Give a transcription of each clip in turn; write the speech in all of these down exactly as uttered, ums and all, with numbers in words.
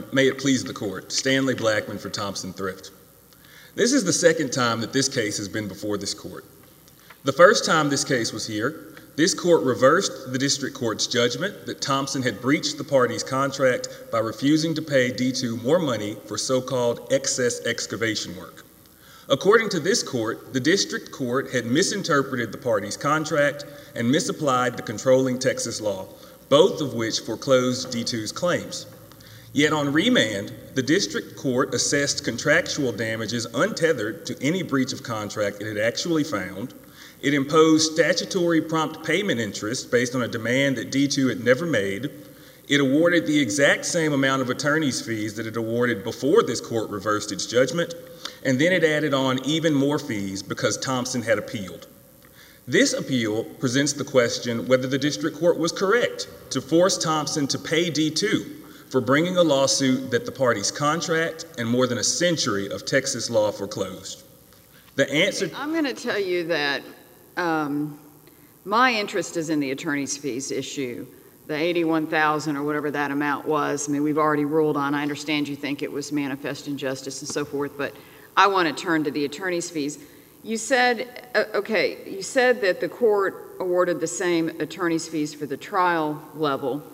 morning. May it please the court. Stanley Blackman for Thompson Thrift. This is the second time that this case has been before this court. The first time this case was here, this court reversed the district court's judgment that Thompson had breached the party's contract by refusing to pay D two more money for so-called excess excavation work. According to this court, the district court had misinterpreted the party's contract and misapplied the controlling Texas law, both of which foreclosed D two's claims. Yet on remand, the district court assessed contractual damages untethered to any breach of contract it had actually found. It imposed statutory prompt payment interest based on a demand that D two had never made. It awarded the exact same amount of attorney's fees that it awarded before this court reversed its judgment, and then it added on even more fees because Thompson had appealed. This appeal presents the question whether the district court was correct to force Thompson to pay D two for bringing a lawsuit that the party's contract and more than a century of Texas law foreclosed. The answer— I'm going to tell you that um, my interest is in the attorney's fees issue, the eighty-one thousand dollars or whatever that amount was. I mean, we've already ruled on. I understand you think it was manifest injustice and so forth, but I want to turn to the attorney's fees. You said, uh, okay, you said that the court awarded the same attorney's fees for the trial level.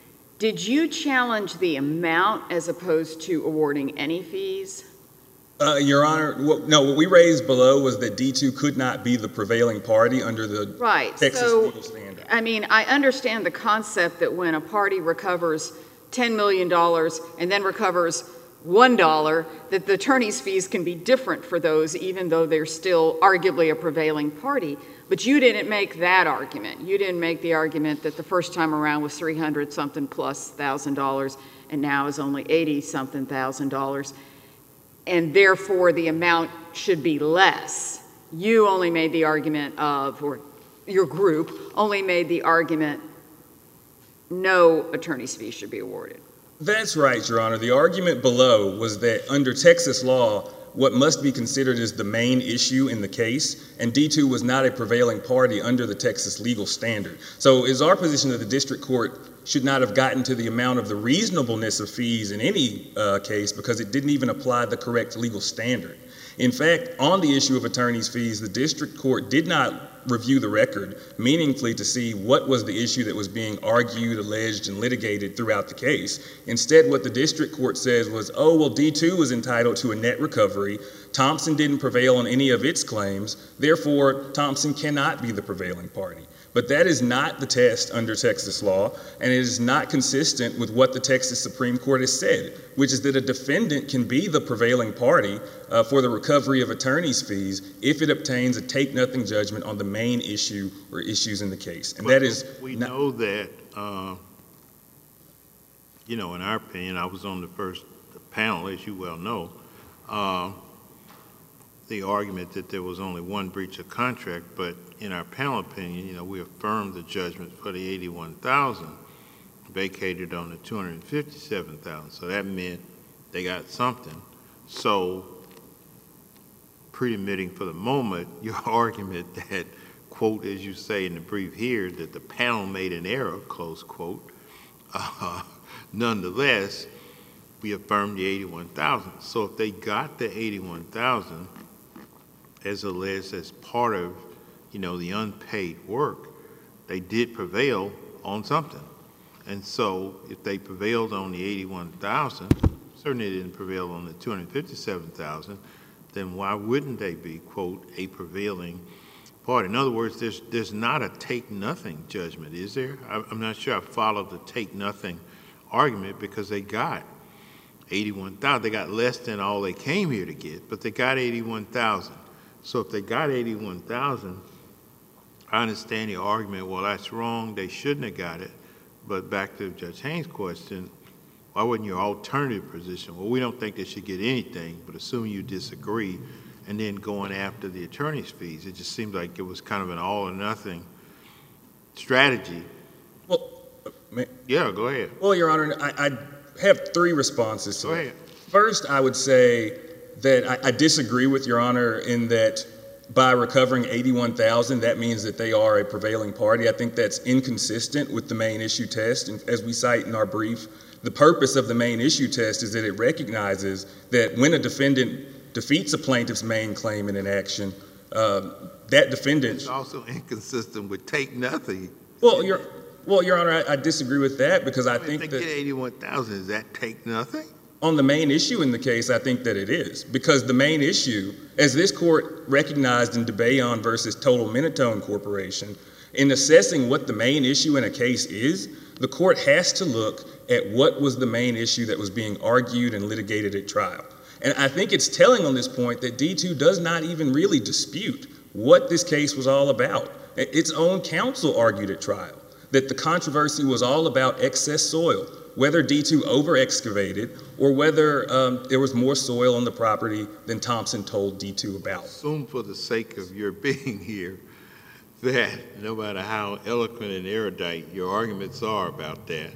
Did you challenge the amount as opposed to awarding any fees? Uh, Your Honor, what, no, what we raised below was that D two could not be the prevailing party under the right. Texas so, legal standard. I mean, I understand the concept that when a party recovers ten million dollars and then recovers one dollar, that the attorney's fees can be different for those even though they're still arguably a prevailing party. But you didn't make that argument. You didn't make the argument that the first time around was three hundred something plus thousand dollars and now is only eighty something thousand dollars, and therefore the amount should be less. You only made the argument of, or your group only made the argument no attorney's fees should be awarded. That's right, Your Honor. The argument below was that under Texas law, what must be considered is the main issue in the case, and D two was not a prevailing party under the Texas legal standard. So it's our position that the district court should not have gotten to the amount of the reasonableness of fees in any uh, case because it didn't even apply the correct legal standard. In fact, on the issue of attorney's fees, the district court did not review the record meaningfully to see what was the issue that was being argued, alleged, and litigated throughout the case. Instead, what the district court says was, oh, well, D two was entitled to a net recovery. Thompson didn't prevail on any of its claims. Therefore, Thompson cannot be the prevailing party. But that is not the test under Texas law, and it is not consistent with what the Texas Supreme Court has said, which is that a defendant can be the prevailing party uh, for the recovery of attorney's fees if it obtains a take-nothing judgment on the main issue or issues in the case. And but that is— we know that, uh, you know, in our opinion, I was on the first panel, as you well know, uh, the argument that there was only one breach of contract, but in our panel opinion, you know, we affirmed the judgment for the eighty-one thousand, vacated on the two hundred fifty-seven thousand. So that meant they got something. So, pre-admitting for the moment your argument that, quote, as you say in the brief here, that the panel made an error, close quote, uh, nonetheless, we affirmed the eighty-one thousand. So if they got the eighty-one thousand, as alleged as part of, you know, the unpaid work, they did prevail on something. And so if they prevailed on the eighty-one thousand, certainly they didn't prevail on the two hundred fifty-seven thousand, then why wouldn't they be, quote, a prevailing party? In other words, there's, there's not a take-nothing judgment, is there? I'm not sure I followed the take-nothing argument because they got eighty-one thousand. They got less than all they came here to get, but they got eighty-one thousand. So if they got eighty-one thousand, I understand the argument, well, that's wrong, they shouldn't have got it. But back to Judge Haynes' question, why wouldn't your alternative position? Well, we don't think they should get anything, but assuming you disagree, and then going after the attorney's fees, it just seemed like it was kind of an all-or-nothing strategy. Well, may, yeah, go ahead. Well, Your Honor, I, I have three responses to Go that. ahead. First, I would say that I, I disagree with Your Honor in that by recovering eighty-one thousand, that means that they are a prevailing party. I think that's inconsistent with the main issue test. And as we cite in our brief, The purpose of the main issue test is that it recognizes that when a defendant defeats a plaintiff's main claim in an action, uh, that defendant... It's also inconsistent with take nothing. Well, Your, well, Your Honor, I, I disagree with that because I, I mean, think that... If they get eighty-one thousand, is that take nothing? On the main issue in the case, I think that it is. Because the main issue, as this court recognized in DeBayon versus Total Minotone Corporation, in assessing what the main issue in a case is, the court has to look at what was the main issue that was being argued and litigated at trial. And I think it's telling on this point that D two does not even really dispute what this case was all about. Its own counsel argued at trial that the controversy was all about excess soil, whether D two over-excavated or whether um, there was more soil on the property than Thompson told D two about. Assume for the sake of your being here that no matter how eloquent and erudite your arguments are about that,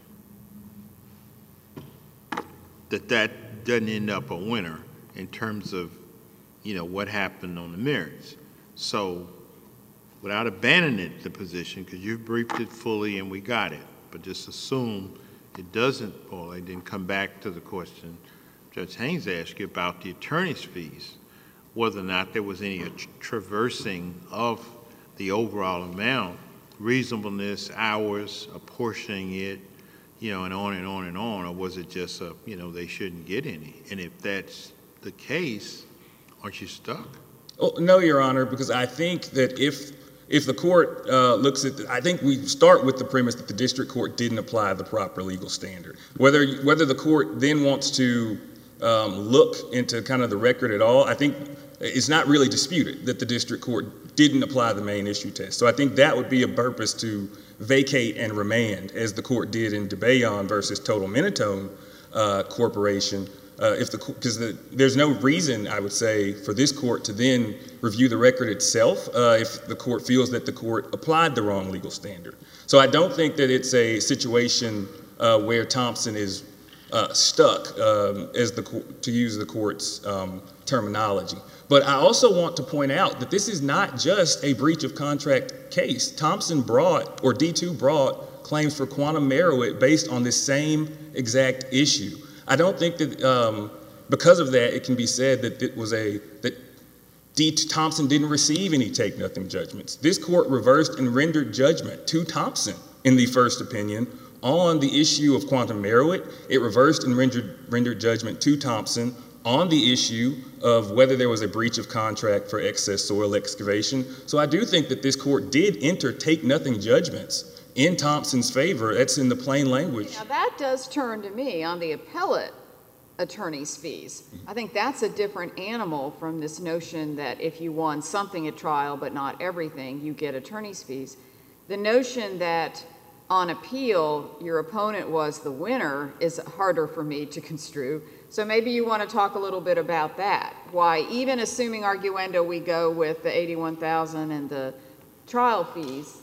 that that doesn't end up a winner in terms of, you know, what happened on the merits. So without abandoning the position, because you've briefed it fully and we got it, but just assume it doesn't, or it didn't come back to the question Judge Haynes asked you about the attorney's fees, whether or not there was any traversing of the overall amount, reasonableness, hours, apportioning it, you know, and on and on and on, or was it just, a, you know, they shouldn't get any? And if that's the case, aren't you stuck? Oh, no, Your Honor, because I think that if if the court uh, looks at, the, I think we start with the premise that the district court didn't apply the proper legal standard. Whether whether the court then wants to um, look into kind of the record at all, I think it's not really disputed that the district court didn't apply the main issue test. So I think that would be a purpose to vacate and remand, as the court did in DeBayon versus Total Minotone uh, Corporation. Uh, if the because the, there's no reason, I would say, for this court to then review the record itself uh, if the court feels that the court applied the wrong legal standard. So I don't think that it's a situation uh, where Thompson is uh, stuck, um, as the to use the court's um, terminology. But I also want to point out that this is not just a breach of contract case. Thompson brought, or D two brought, claims for quantum merit based on this same exact issue. I don't think that um, because of that, it can be said that it was a that D. Thompson didn't receive any take nothing judgments. This court reversed and rendered judgment to Thompson in the first opinion on the issue of quantum merit. It reversed and rendered rendered judgment to Thompson on the issue of whether there was a breach of contract for excess soil excavation. So I do think that this court did enter take nothing judgments in Thompson's favor. That's in the plain language. Now that does turn to me on the appellate attorney's fees. I think that's a different animal from this notion that if you won something at trial but not everything, you get attorney's fees. The notion that on appeal your opponent was the winner is harder for me to construe. So maybe you want to talk a little bit about that. Why, even assuming arguendo we go with the eighty-one thousand and the trial fees,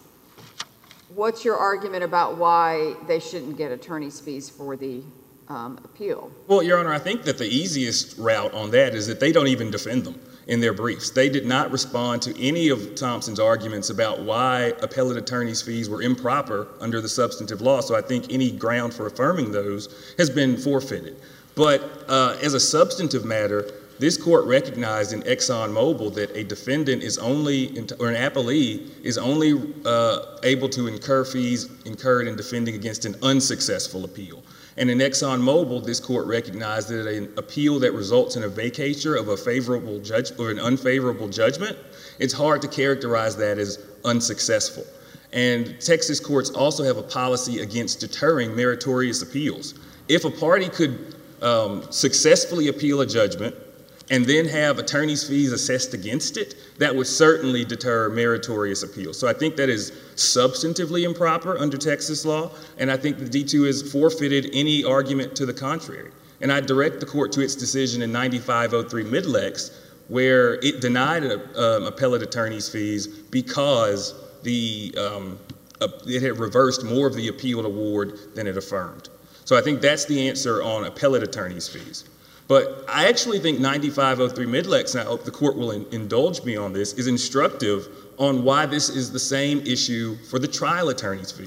what's your argument about why they shouldn't get attorney's fees for the um, appeal? Well, Your Honor, I think that the easiest route on that is that they don't even defend them in their briefs. They did not respond to any of Thompson's arguments about why appellate attorney's fees were improper under the substantive law. So I think any ground for affirming those has been forfeited. But uh, as a substantive matter, this court recognized in ExxonMobil that a defendant is only, or an appellee is only uh, able to incur fees incurred in defending against an unsuccessful appeal. And in ExxonMobil, this court recognized that an appeal that results in a vacatur of a favorable judge or an unfavorable judgment, it's hard to characterize that as unsuccessful. And Texas courts also have a policy against deterring meritorious appeals. If a party could um, successfully appeal a judgment and then have attorney's fees assessed against it, that would certainly deter meritorious appeals. So I think that is substantively improper under Texas law, and I think the D two has forfeited any argument to the contrary. And I direct the court to its decision in ninety-five oh three Midlex, where it denied um, appellate attorney's fees because the um, uh, it had reversed more of the appeal award than it affirmed. So I think that's the answer on appellate attorney's fees. But I actually think ninety-five oh three Midlex, and I hope the court will in, indulge me on this, is instructive on why this is the same issue for the trial attorney's fees.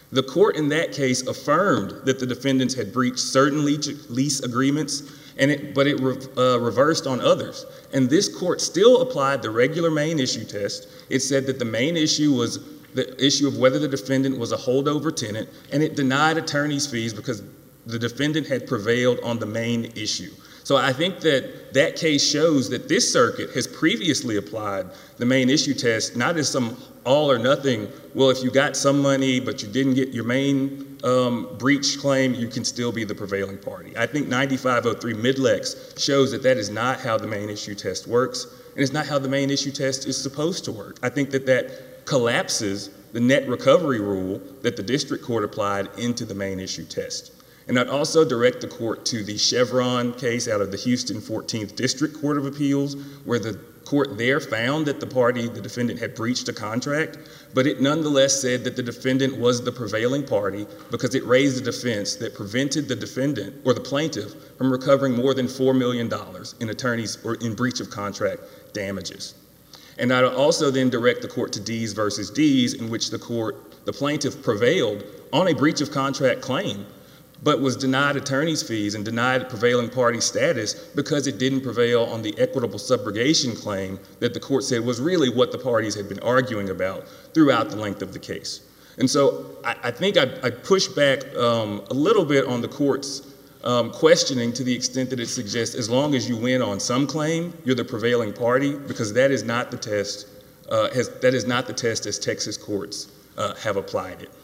The court in that case affirmed that the defendants had breached certain lease agreements, and it, but it re, uh, reversed on others. And this court still applied the regular main issue test. It said that the main issue was the issue of whether the defendant was a holdover tenant, and it denied attorney's fees because the defendant had prevailed on the main issue. So I think that that case shows that this circuit has previously applied the main issue test, not as some all or nothing, well, if you got some money but you didn't get your main um, breach claim, you can still be the prevailing party. I think ninety-five oh three Midlex shows that that is not how the main issue test works, and it's not how the main issue test is supposed to work. I think that that collapses the net recovery rule that the district court applied into the main issue test. And I'd also direct the court to the Chevron case out of the Houston fourteenth District Court of Appeals, where the court there found that the party, the defendant, had breached a contract, but it nonetheless said that the defendant was the prevailing party because it raised a defense that prevented the defendant or the plaintiff from recovering more than four million dollars in attorneys or in breach of contract damages. And I'd also then direct the court to Dees versus Dees, in which the court, the plaintiff prevailed on a breach of contract claim, but was denied attorney's fees and denied prevailing party status because it didn't prevail on the equitable subrogation claim that the court said was really what the parties had been arguing about throughout the length of the case. And so I, I think I, I push back um, a little bit on the court's um, questioning to the extent that it suggests as long as you win on some claim, you're the prevailing party, because that is not the test, uh, has, that is not the test as Texas courts uh, have applied it.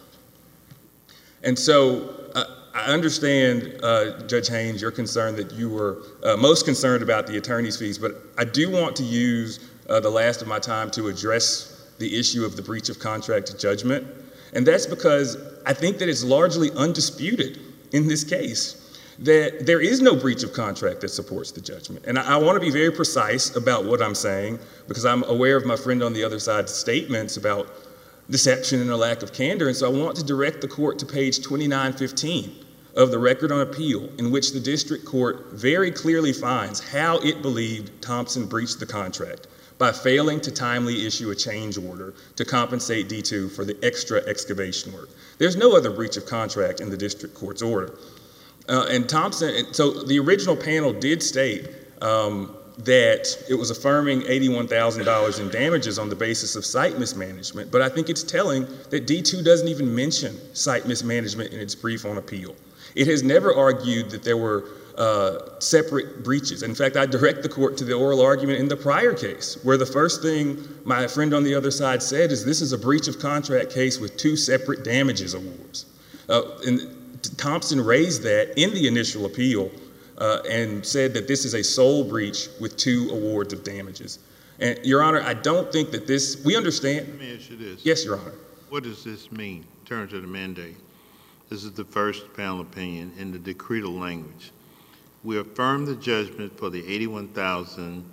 And so uh, I understand, uh, Judge Haynes, your concern that you were uh, most concerned about the attorney's fees, but I do want to use uh, the last of my time to address the issue of the breach of contract judgment. And that's because I think that it's largely undisputed in this case that there is no breach of contract that supports the judgment. And I, I want to be very precise about what I'm saying, because I'm aware of my friend on the other side's statements about deception and a lack of candor. And so I want to direct the court to page twenty-nine fifteen of the Record on Appeal, in which the district court very clearly finds how it believed Thompson breached the contract by failing to timely issue a change order to compensate D two for the extra excavation work. There's no other breach of contract in the district court's order. Uh, and Thompson, so the original panel did state um, that it was affirming eighty-one thousand dollars in damages on the basis of site mismanagement, but I think it's telling that D two doesn't even mention site mismanagement in its brief on appeal. It has never argued that there were uh, separate breaches. In fact, I direct the court to the oral argument in the prior case, where the first thing my friend on the other side said is this is a breach of contract case with two separate damages awards. Uh, and Thompson raised that in the initial appeal uh, and said that this is a sole breach with two awards of damages. And, Your Honor, I don't think that this, we understand. Let me ask you this. Yes, Your Honor. What does this mean in terms of the mandate? This is the first panel opinion in the decretal language. We affirm the judgment for the eighty-one thousand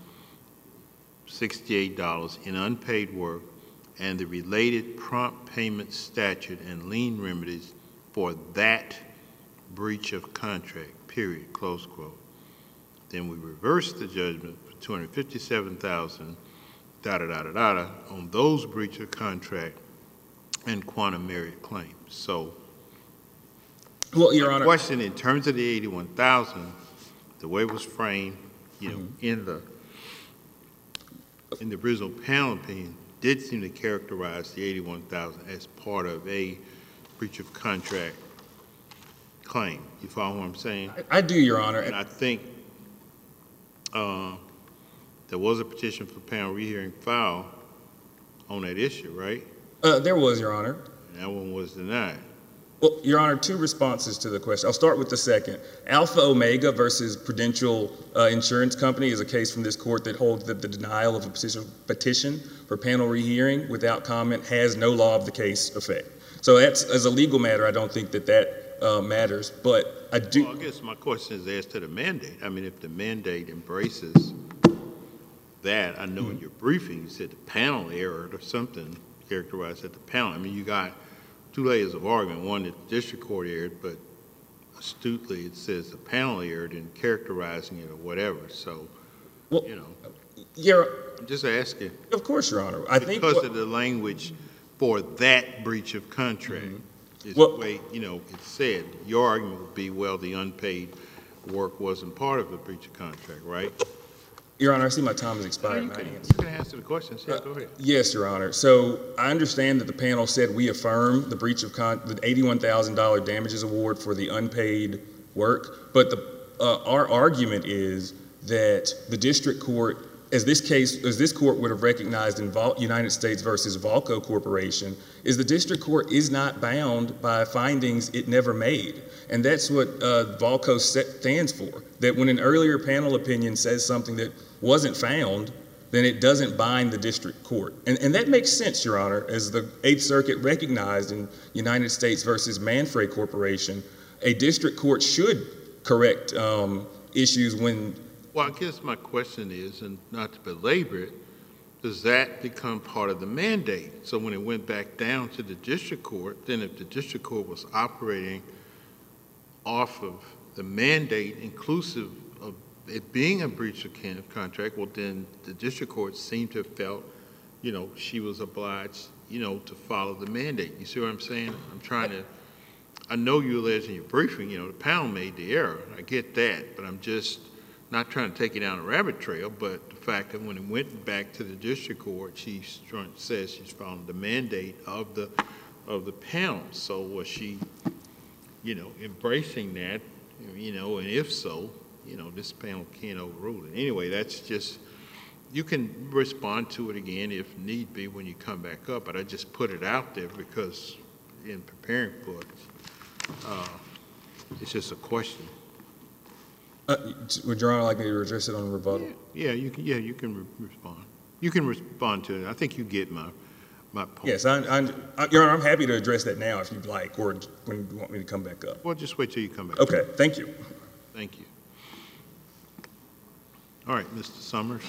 sixty-eight dollars in unpaid work and the related prompt payment statute and lien remedies for that breach of contract, period, close quote. Then we reverse the judgment for two hundred fifty-seven thousand dollars, da da da da da, on those breach of contract and quantum merit claims. So, well, Your Honor, question in terms of the eighty-one thousand, the way it was framed, you know, mm-hmm. in the in the original panel opinion, did seem to characterize the eighty-one thousand as part of a breach of contract claim. You follow what I'm saying? I, I do, Your Honor. And I think uh, there was a petition for panel rehearing file on that issue, right? Uh, there was, Your Honor. And that one was denied. Well, Your Honor, two responses to the question. I'll start with the second. Alpha Omega versus Prudential uh, Insurance Company is a case from this court that holds that the denial of a petition, petition for panel rehearing without comment has no law of the case effect. So that's, as a legal matter, I don't think that that uh, matters, but I do. Well, I guess my question is as to the mandate. I mean, if the mandate embraces that, I know mm-hmm. in your briefing you said the panel erred or something characterized at the panel. I mean, you got two layers of argument. One, that the district court erred, but astutely it says the panel erred in characterizing it or whatever. So, well, you know, you're, I'm just asking. Of course, Your Honor. I because think because of the language for that breach of contract. Mm-hmm. is Well- the way, you know, it's said. Your argument would be, well, the unpaid work wasn't part of the breach of contract, right? Your Honor, I see my time has Oh, expired. you May I can, answer? you can answer the questions. Yeah, go ahead. Yes, Your Honor. So I understand that the panel said we affirm the breach of con, the eighty-one thousand dollars damages award for the unpaid work, but the, uh, our argument is that the district court, as this case, as this court would have recognized in Vol, United States versus Volco Corporation, is the district court is not bound by findings it never made. And that's what uh, Volco stands for, that when an earlier panel opinion says something that wasn't found, then it doesn't bind the district court. And, and that makes sense, Your Honor, as the Eighth Circuit recognized in United States versus Manfrey Corporation, a district court should correct um, issues when... Well, I guess my question is, and not to belabor it, does that become part of the mandate? So when it went back down to the district court, then if the district court was operating off of the mandate inclusive of it being a breach of contract, well, then the district court seemed to have felt, you know, she was obliged, you know, to follow the mandate. You see what I'm saying? I'm trying to, I know you alleged in your briefing, you know, the panel made the error. I get that, but I'm just not trying to take it down a rabbit trail, but the fact that when it went back to the district court, she says she's following the mandate of the, of the panel. So was she, you know, embracing that, you know, and if so, you know, this panel can't overrule it. Anyway, that's just, you can respond to it again if need be when you come back up, but I just put it out there because in preparing for it, uh, it's just a question. Uh, would Your Honor like me to address it on rebuttal? Yeah, yeah, you can, yeah, you can re respond. You can respond to it. I think you get my, my point. Yes, I, I, I, Your Honor, I'm happy to address that now if you'd like, or when you want me to come back up. Well, just wait till you come back. Okay, thank you. Thank you. All right, Mister Summers.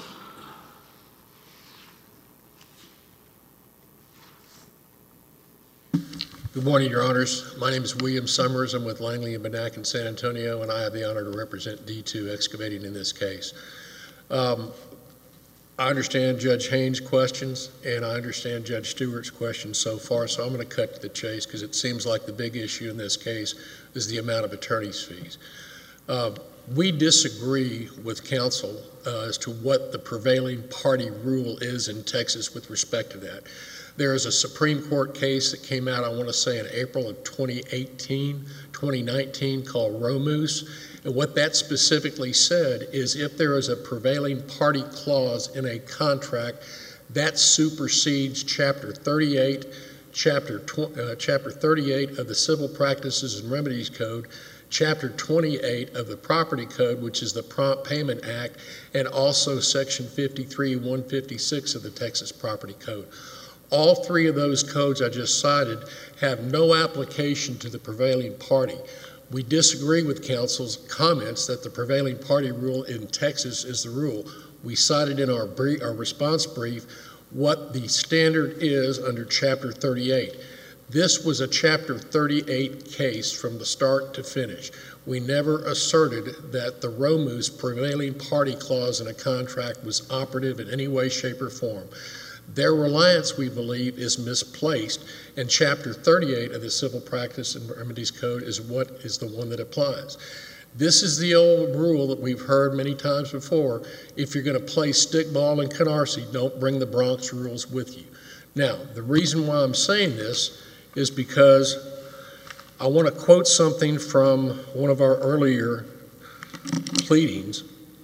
Good morning, Your Honors. My name is William Summers. I'm with Langley and Benack in San Antonio, and I have the honor to represent D two Excavating in this case. Um, I understand Judge Haynes' questions, and I understand Judge Stewart's questions so far, so I'm going to cut to the chase because it seems like the big issue in this case is the amount of attorney's fees. Uh, we disagree with counsel uh, as to what the prevailing party rule is in Texas with respect to that. There is a Supreme Court case that came out, I want to say, in April of twenty eighteen, twenty nineteen called Romus. And what that specifically said is if there is a prevailing party clause in a contract, that supersedes Chapter thirty-eight, Chapter, uh, Chapter thirty-eight of the Civil Practices and Remedies Code, Chapter twenty-eight of the Property Code, which is the Prompt Payment Act, and also Section fifty-three, one fifty-six of the Texas Property Code. All three of those codes I just cited have no application to the prevailing party. We disagree with counsel's comments that the prevailing party rule in Texas is the rule. We cited in our, brief, our response brief what the standard is under Chapter thirty-eight. This was a Chapter thirty-eight case from the start to finish. We never asserted that the Romus prevailing party clause in a contract was operative in any way, shape, or form. Their reliance, we believe, is misplaced, and Chapter thirty-eight of the Civil Practice and Remedies Code is what is the one that applies. This is the old rule that we've heard many times before. If you're going to play stickball in Canarsie, don't bring the Bronx rules with you. Now, the reason why I'm saying this is because I want to quote something from one of our earlier pleadings.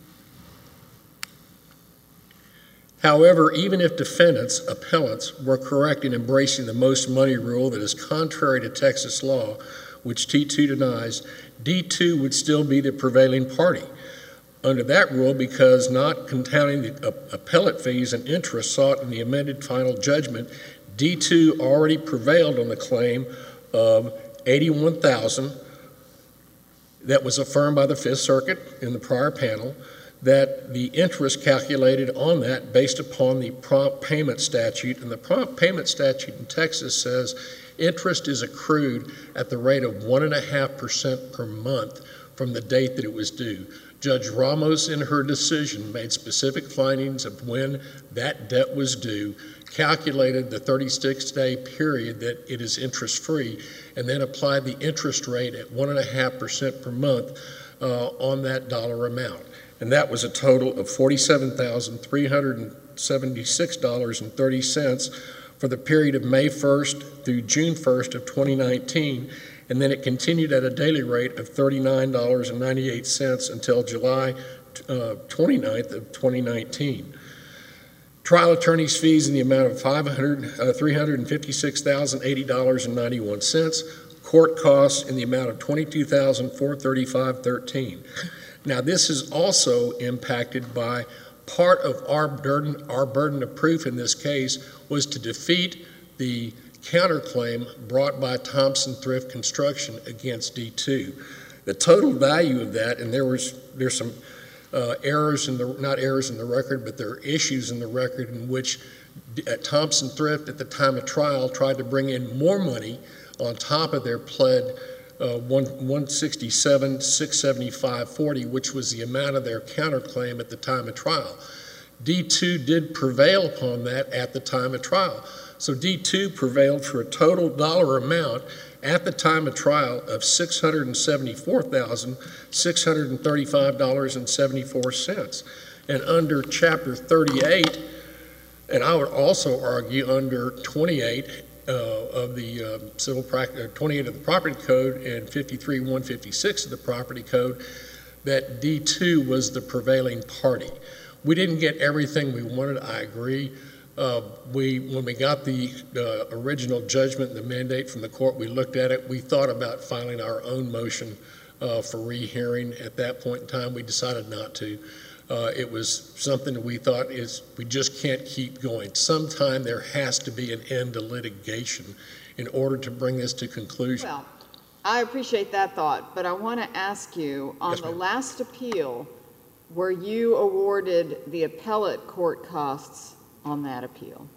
However, even if defendants, appellants, were correct in embracing the most money rule that is contrary to Texas law, which T two denies, D two would still be the prevailing party under that rule because not counting the appellate fees and interest sought in the amended final judgment, D two already prevailed on the claim of eighty-one thousand dollars that was affirmed by the Fifth Circuit in the prior panel, that the interest calculated on that based upon the prompt payment statute. And the prompt payment statute in Texas says interest is accrued at the rate of one and a half percent per month from the date that it was due. Judge Ramos, in her decision, made specific findings of when that debt was due, calculated the thirty-six day period that it is interest-free, and then applied the interest rate at one point five percent per month uh, on that dollar amount. And that was a total of forty-seven thousand three hundred seventy-six dollars and thirty cents for the period of May first through June first of twenty nineteen, and then it continued at a daily rate of thirty-nine dollars and ninety-eight cents until July uh, twenty-ninth of twenty nineteen. Trial attorney's fees in the amount of three hundred fifty-six thousand eighty dollars and ninety-one cents. Court costs in the amount of twenty-two thousand four hundred thirty-five dollars and thirteen cents. Now, this is also impacted by part of our burden, our burden of proof in this case was to defeat the counterclaim brought by Thompson Thrift Construction against D two. The total value of that, and there was there's some uh, errors in the, not errors in the record, but there are issues in the record in which at Thompson Thrift at the time of trial tried to bring in more money on top of their pled uh, one sixty-seven six seventy-five forty, which was the amount of their counterclaim at the time of trial. D two did prevail upon that at the time of trial. So D two prevailed for a total dollar amount at the time of trial of six hundred seventy-four thousand six hundred thirty-five dollars and seventy-four cents. And under Chapter thirty-eight, and I would also argue under twenty-eight uh, of the uh, civil practice, twenty-eight of the Property Code and fifty-three one fifty-six of the Property Code, that D two was the prevailing party. We didn't get everything we wanted, I agree. Uh, we, when we got the uh, original judgment and the mandate from the court, we looked at it. We thought about filing our own motion uh, for rehearing. At that point in time, we decided not to. Uh, it was something that we thought is we just can't keep going. Sometime there has to be an end to litigation in order to bring this to conclusion. Well, I appreciate that thought, but I want to ask you, on Yes, the ma'am. last appeal, were you awarded the appellate court costs on that appeal?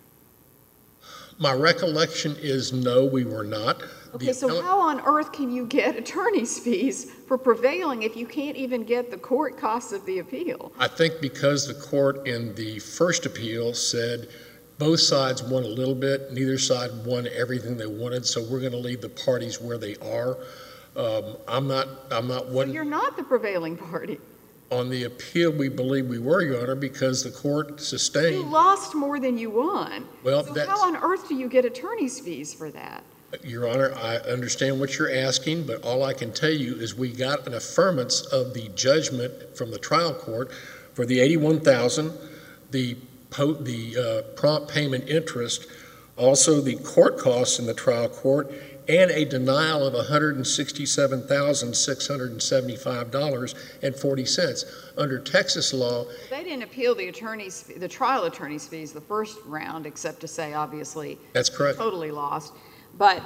My recollection is no, we were not. Okay, The so appellate- how on earth can you get attorney's fees for prevailing if you can't even get the court costs of the appeal? I think because the court in the first appeal said both sides won a little bit, neither side won everything they wanted, so we're going to leave the parties where they are. Um, I'm not, I'm not So one. you're not the prevailing party. On the appeal, we believe we were, Your Honor, because the court You sustained. lost more than you won. Well, So that's- how on earth do you get attorney's fees for that? Your Honor, I understand what you're asking, but all I can tell you is we got an affirmance of the judgment from the trial court for the eighty-one thousand dollars, the po- the uh, prompt payment interest, also the court costs in the trial court, and a denial of one hundred sixty-seven thousand six hundred seventy-five dollars and forty cents. Under Texas law, They didn't appeal the attorney's, the trial attorney's fees the first round, except to say, obviously, that's correct. totally lost. But,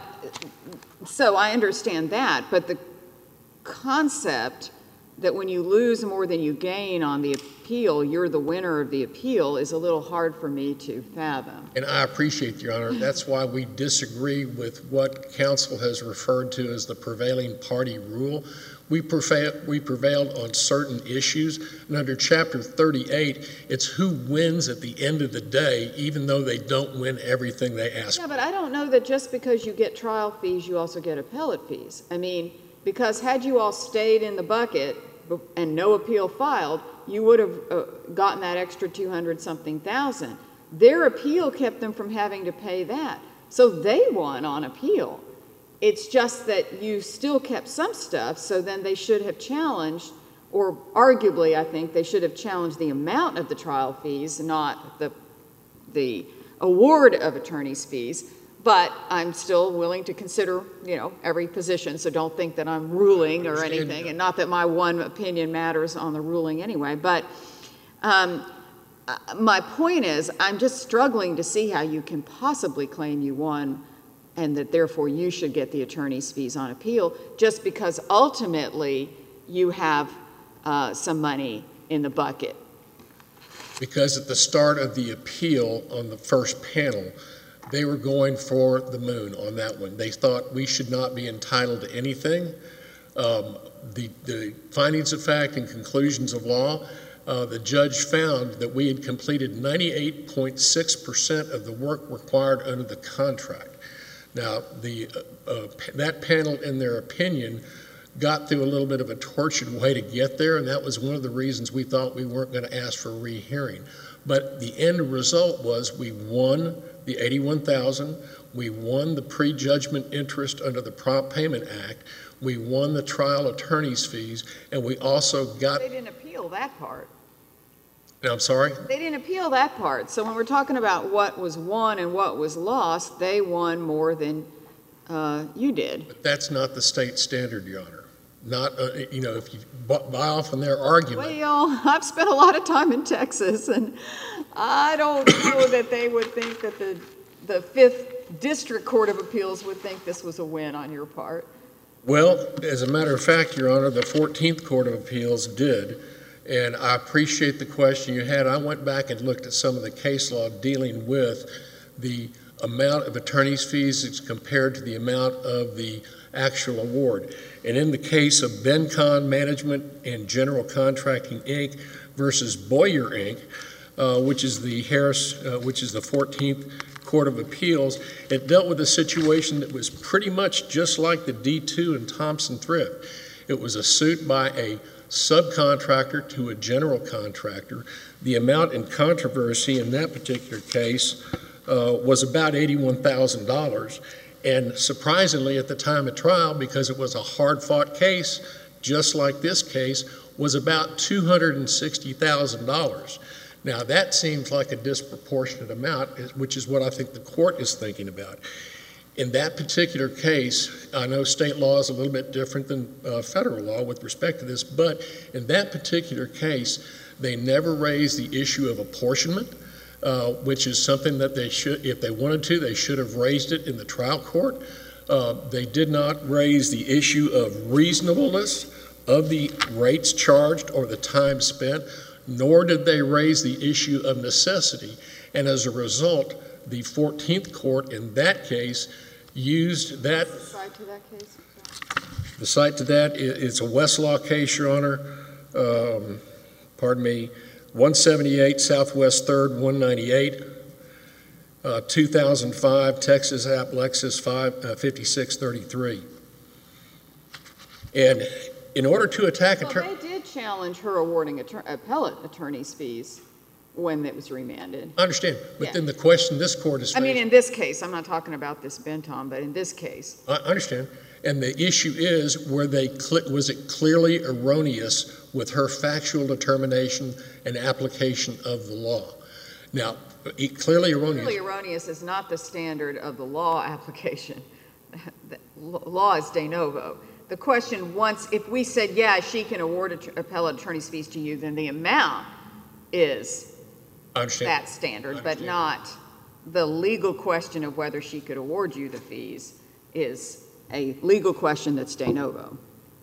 so I understand that, but the concept that when you lose more than you gain on the appeal, you're the winner of the appeal is a little hard for me to fathom. And I appreciate, Your Honor. That's why we disagree with what counsel has referred to as the prevailing party rule. We, prevail, we prevailed on certain issues, and under Chapter thirty-eight, it's who wins at the end of the day, even though they don't win everything they ask Yeah, for. but I don't know that just because you get trial fees, you also get appellate fees. I mean, because had you all stayed in the bucket b- and no appeal filed, you would have uh, gotten that extra two hundred something thousand. Their appeal kept them from having to pay that. So they won on appeal. It's just that you still kept some stuff, so then they should have challenged, or arguably, I think, they should have challenged the amount of the trial fees, not the, the award of attorney's fees. But I'm still willing to consider, you know, every position, so don't think that I'm ruling or understand. anything, and not that my one opinion matters on the ruling anyway. But um, uh, my point is, I'm just struggling to see how you can possibly claim you won and that therefore you should get the attorney's fees on appeal, just because ultimately you have uh, some money in the bucket. Because at the start of the appeal on the first panel, they were going for the moon on that one. They thought we should not be entitled to anything. Um, the, the findings of fact and conclusions of law, uh, the judge found that we had completed ninety-eight point six percent of the work required under the contract. Now, the, uh, uh, that panel, in their opinion, got through a little bit of a tortured way to get there, and that was one of the reasons we thought we weren't going to ask for a rehearing. But the end result was we won the eighty-one thousand dollars, we won the prejudgment interest under the Prompt Payment Act, we won the trial attorney's fees, and we also got... They didn't appeal that part. I'm sorry? They didn't appeal that part. So when we're talking about what was won and what was lost, they won more than uh, you did. But that's not the state standard, Your Honor. Not, uh, you know, if you buy off on their argument. Well, I've spent a lot of time in Texas, and I don't know that they would think that the, the Fifth District Court of Appeals would think this was a win on your part. Well, as a matter of fact, Your Honor, the fourteenth Court of Appeals did, and I appreciate the question you had. I went back and looked at some of the case law dealing with the amount of attorney's fees as compared to the amount of the actual award. And in the case of Bencon Management and General Contracting, Incorporated versus Boyer, Incorporated, uh, which is the Harris, uh, which is the fourteenth Court of Appeals, it dealt with a situation that was pretty much just like the D two and Thompson Thrift. It was a suit by a subcontractor to a general contractor. The amount in controversy in that particular case uh, was about eighty-one thousand dollars. And surprisingly, at the time of trial, because it was a hard-fought case, just like this case, was about two hundred sixty thousand dollars. Now, that seems like a disproportionate amount, which is what I think the court is thinking about. In that particular case, I know state law is a little bit different than uh, federal law with respect to this, but in that particular case, they never raised the issue of apportionment, uh, which is something that they should, if they wanted to, they should have raised it in the trial court. Uh, they did not raise the issue of reasonableness of the rates charged or the time spent, nor did they raise the issue of necessity. And as a result, the fourteenth Court in that case used that. What's the side to that case? The site to that is a Westlaw case, Your Honor. Um, pardon me, one seventy-eight Southwest third, one ninety-eight, uh, two thousand five Texas App Lexus fifty-six thirty-three. And in order to attack a... Well, they did challenge her awarding attor appellate attorney's fees when it was remanded. I understand, but Yeah. then the question this court is I mean, facing- in this case, I'm not talking about this Benton, but in this case. I understand. And the issue is, were they was it clearly erroneous with her factual determination and application of the law? Now, it clearly erroneous. Clearly erroneous is not the standard of the law application. The law is de novo. The question, once, if we said, yeah, she can award appellate attorney's fees to you, then the amount is I understand. that standard, I but understand. not the legal question of whether she could award you the fees is a legal question that's de novo.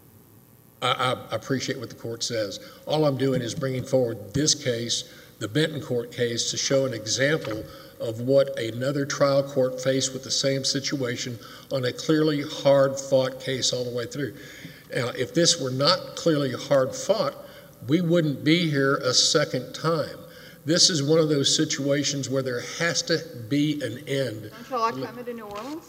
I, I appreciate what the court says. All I'm doing is bringing forward this case, the Benton Court case, to show an example of what another trial court faced with the same situation on a clearly hard-fought case all the way through. Now, if this were not clearly hard-fought, we wouldn't be here a second time. This is one of those situations where there has to be an end. Don't y'all like coming to New Orleans?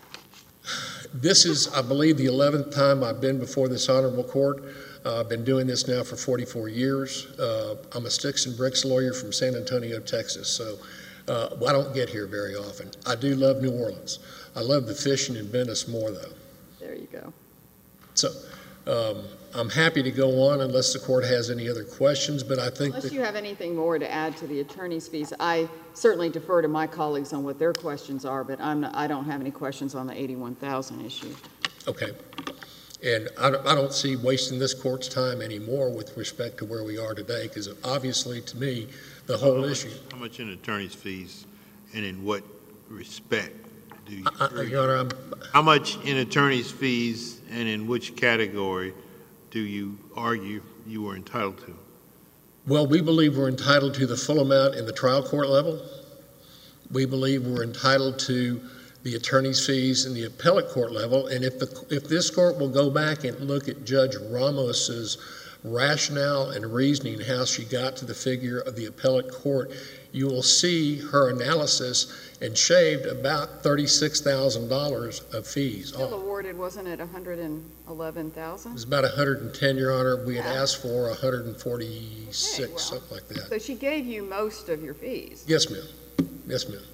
This is, I believe, the eleventh time I've been before this honorable court. Uh, I've been doing this now for forty-four years. Uh, I'm a sticks and bricks lawyer from San Antonio, Texas, so uh, I don't get here very often. I do love New Orleans. I love the fishing in Venice more, though. There you go. So um, I'm happy to go on unless the court has any other questions, but I think Unless that, you have anything more to add to the attorney's fees, I certainly defer to my colleagues on what their questions are, but I'm not, I don't have any questions on the eighty-one thousand issue. okay. And I don't, I don't see wasting this court's time anymore with respect to where we are today, because obviously, to me, the whole How issue. much- How much in attorney's fees and in what respect do you? I, I, Your Honor, I'm, How much in attorney's fees and in which category do you argue you were entitled to? well, we believe we're entitled to the full amount in the trial court level. We believe we're entitled to the attorney's fees in the appellate court level. And if the if this court will go back and look at Judge Ramos's rationale and reasoning, how she got to the figure of the appellate court, you will see her analysis and shaved about thirty-six thousand dollars of fees. Still awarded, wasn't it, one hundred eleven thousand It dollars? was about one hundred ten, Your Honor. We had Yeah. asked for one hundred forty-six, Okay, well, something like that. So she gave you most of your fees. Yes, ma'am. Yes, ma'am.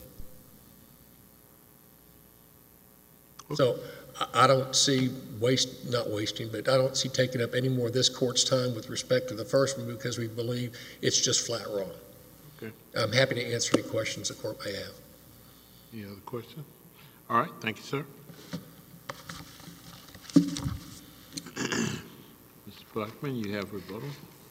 So I- I don't see waste, not wasting, but I don't see taking up any more of this court's time with respect to the first one because we believe it's just flat wrong. Okay. I'm happy to answer any questions the court may have. Any other questions? All right, thank you, sir. Mister Blackman, you have rebuttal.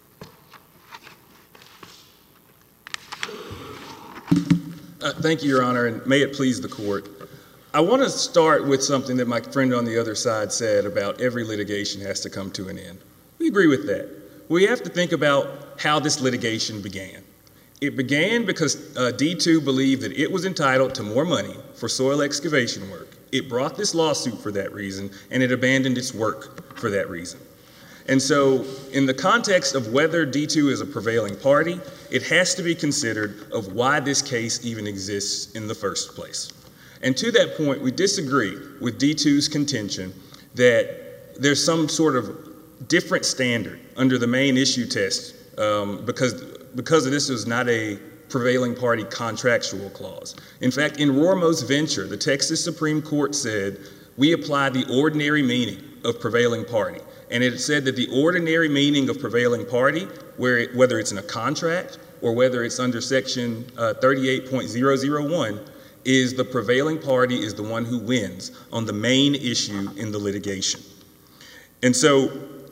Uh, thank you, Your Honor, and may it please the court. I want to start with something that my friend on the other side said about every litigation has to come to an end. We agree with that. We have to think about how this litigation began. It began because uh, D two believed that it was entitled to more money for soil excavation work. It brought this lawsuit for that reason, and it abandoned its work for that reason. And so in the context of whether D two is a prevailing party, it has to be considered of why this case even exists in the first place. And to that point, we disagree with D two's contention that there's some sort of different standard under the main issue test um, because because this was not a prevailing party contractual clause. In fact, in Rormos Venture, the Texas Supreme Court said, we apply the ordinary meaning of prevailing party. And it said that the ordinary meaning of prevailing party, where it, whether it's in a contract or whether it's under section uh, thirty-eight point zero zero one, is the prevailing party is the one who wins on the main issue in the litigation. And so,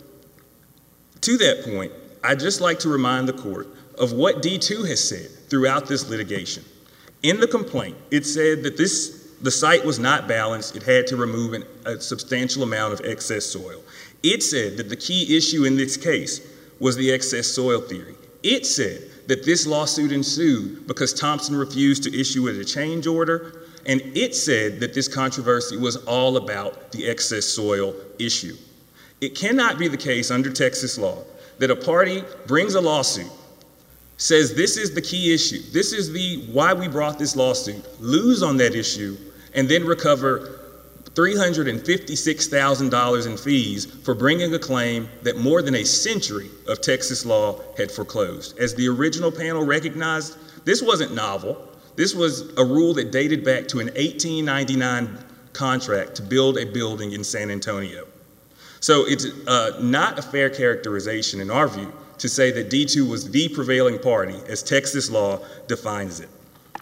to that point, I'd just like to remind the court of what D two has said throughout this litigation. In the complaint, it said that this, the site was not balanced. It had to remove an, a substantial amount of excess soil. It said that the key issue in this case was the excess soil theory. It said that this lawsuit ensued because Thompson refused to issue it a change order, and it said that this controversy was all about the excess soil issue. It cannot be the case under Texas law that a party brings a lawsuit, says this is the key issue, this is the why we brought this lawsuit, lose on that issue, and then recover three hundred fifty-six thousand dollars in fees for bringing a claim that more than a century of Texas law had foreclosed. As the original panel recognized, this wasn't novel. This was a rule that dated back to an eighteen ninety-nine contract to build a building in San Antonio. So it's uh, not a fair characterization in our view to say that D two was the prevailing party as Texas law defines it.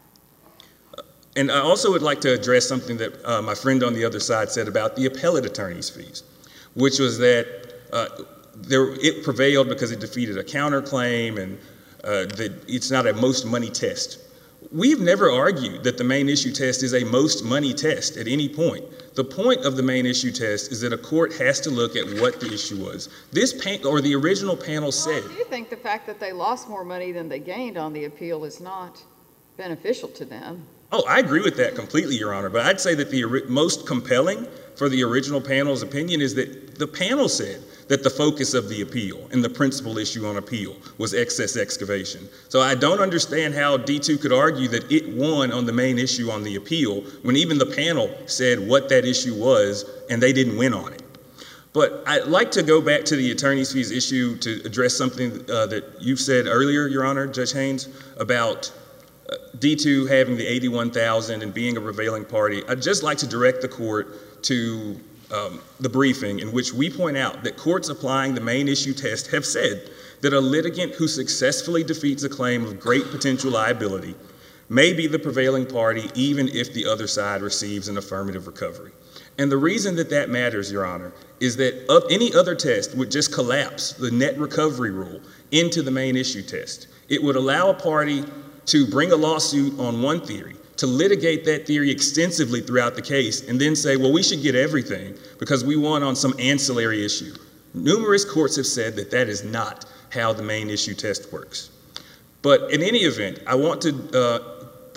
And I also would like to address something that uh, my friend on the other side said about the appellate attorney's fees, which was that uh, there, it prevailed because it defeated a counterclaim and uh, that it's not a most money test. We've never argued that the main issue test is a most money test at any point. The point of the main issue test is that a court has to look at what the issue was. This pan- or the original panel said. Well, do you think the fact that they lost more money than they gained on the appeal is not beneficial to them? Oh, I agree with that completely, Your Honor, but I'd say that the ori- most compelling for the original panel's opinion is that the panel said that the focus of the appeal and the principal issue on appeal was excess excavation. So I don't understand how D two could argue that it won on the main issue on the appeal when even the panel said what that issue was and they didn't win on it. But I'd like to go back to the attorney's fees issue to address something uh, that you've said earlier, Your Honor, Judge Haynes, about uh, D two having the eighty-one thousand and being a prevailing party. I'd just like to direct the court to um, the briefing in which we point out that courts applying the main issue test have said that a litigant who successfully defeats a claim of great potential liability may be the prevailing party even if the other side receives an affirmative recovery. And the reason that that matters, Your Honor, is that of any other test would just collapse the net recovery rule into the main issue test. It would allow a party to bring a lawsuit on one theory, to litigate that theory extensively throughout the case, and then say, well, we should get everything because we won on some ancillary issue. Numerous courts have said that that is not how the main issue test works. But in any event, I want to uh,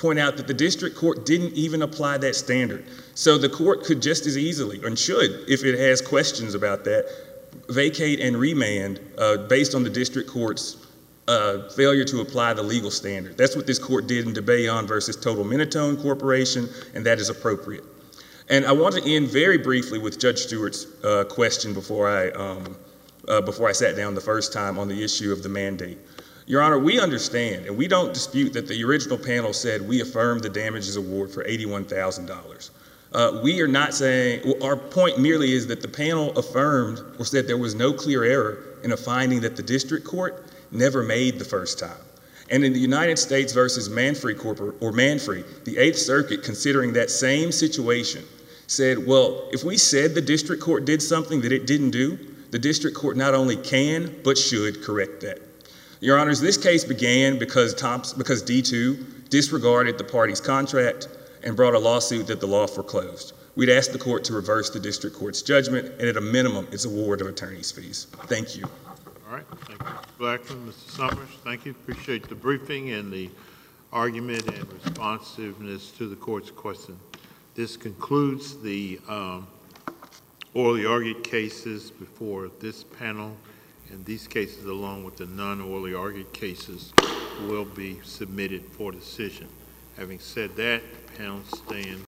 point out that the district court didn't even apply that standard. So the court could just as easily, and should, if it has questions about that, vacate and remand uh, based on the district court's uh, failure to apply the legal standard. That's what this court did in DeBayon versus Total Minotone Corporation, and that is appropriate. And I want to end very briefly with Judge Stewart's uh, question before I, um, uh, before I sat down the first time on the issue of the mandate. Your Honor, we understand, and we don't dispute that the original panel said we affirm the damages award for eighty-one thousand dollars. Uh, we are not saying, well, our point merely is that the panel affirmed or said there was no clear error in a finding that the district court never made the first time. And in the United States versus Manfrey Corpor- or Manfrey, the Eighth Circuit, considering that same situation, said, well, if we said the district court did something that it didn't do, the district court not only can, but should correct that. Your Honors, this case began because, Thompson, because D two disregarded the party's contract and brought a lawsuit that the law foreclosed. We'd ask the court to reverse the district court's judgment, and at a minimum, its award of attorney's fees. Thank you. All right, thank you, Mister Blackman. Mister Summers, thank you. Appreciate the briefing and the argument and responsiveness to the court's question. This concludes the um, orally argued cases before this panel, and these cases, along with the non-orally argued cases, will be submitted for decision. Having said that, the panel stands